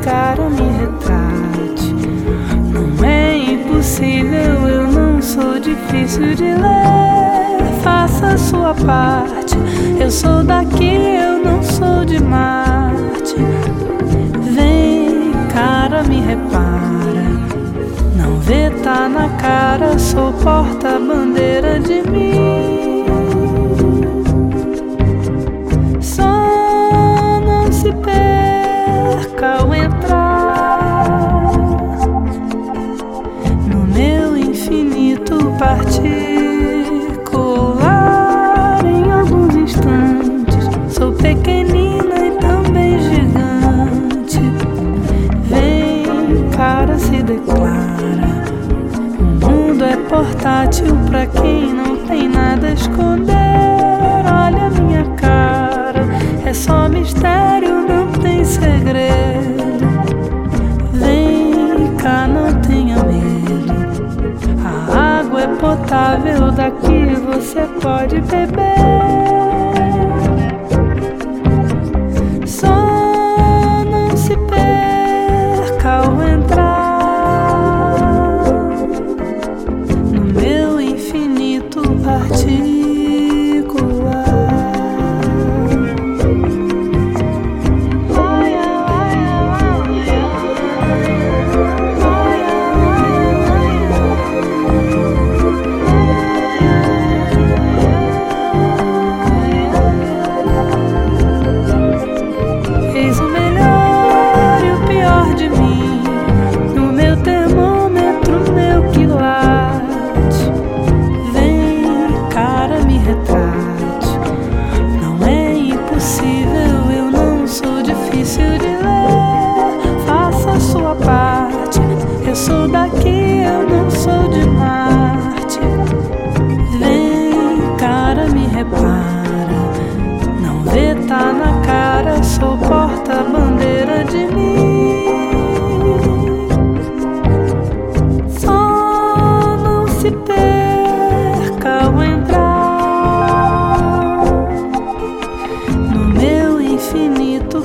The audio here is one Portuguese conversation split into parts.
cara me retrate. Não é impossível, eu não sou difícil de ler. Faça a sua parte, eu sou daqui, eu não sou de Marte. Vem, cara, me repara. Não vê, tá na cara, sou porta-bandeira de mim. Só não se perca ao entrar no meu infinito particular. Em alguns instantes sou pequenina e também gigante. Vem, cara, se declara. O mundo é portátil pra quem não tem nada a esconder. Olha minha cara, é só mistério, não tem segredo. Vem cá, não tenha medo. A água é potável, daqui você pode beber. Só não se perca ao entrar no meu infinito particular. Eis o melhor e o pior de mim, no meu termômetro, meu quilate. Vem, cara, me retrate. Não é impossível, eu não sou difícil de ler. Faça a sua parte, eu sou daqui, eu não sou de Marte. Vem, cara, me repara. Não vê, tá na cara, sou porta-bandeira de mim. Só não se perca ao entrar no meu infinito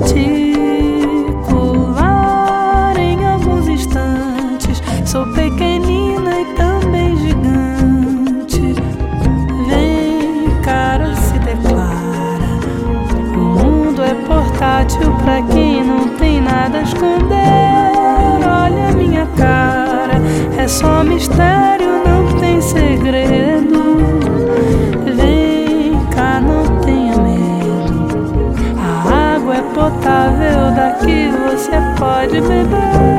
particular. Em alguns instantes sou pequenina e também gigante. Vem, cara, se declara. O mundo é portátil pra quem não tem nada a esconder. Olha minha cara, é só mistério, não tem segredo. Vem cá, não tenha medo. A água é potável, daqui você pode beber.